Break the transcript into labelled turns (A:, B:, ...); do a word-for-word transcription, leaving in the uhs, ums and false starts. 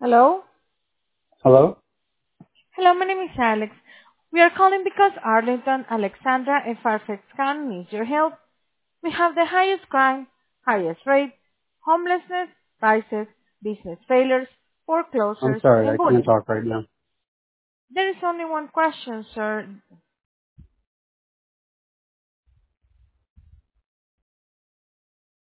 A: Hello?
B: Hello?
A: Hello, my name is Alex. We are calling because Arlington, Alexandra, and Fairfax County needs your help. We have the highest crime, highest rate, homelessness, crisis, business failures,
B: I'm
A: foreclosures,
B: sorry,
A: and
B: I can't
A: bullying.
B: talk right now.
A: There is only one question, sir.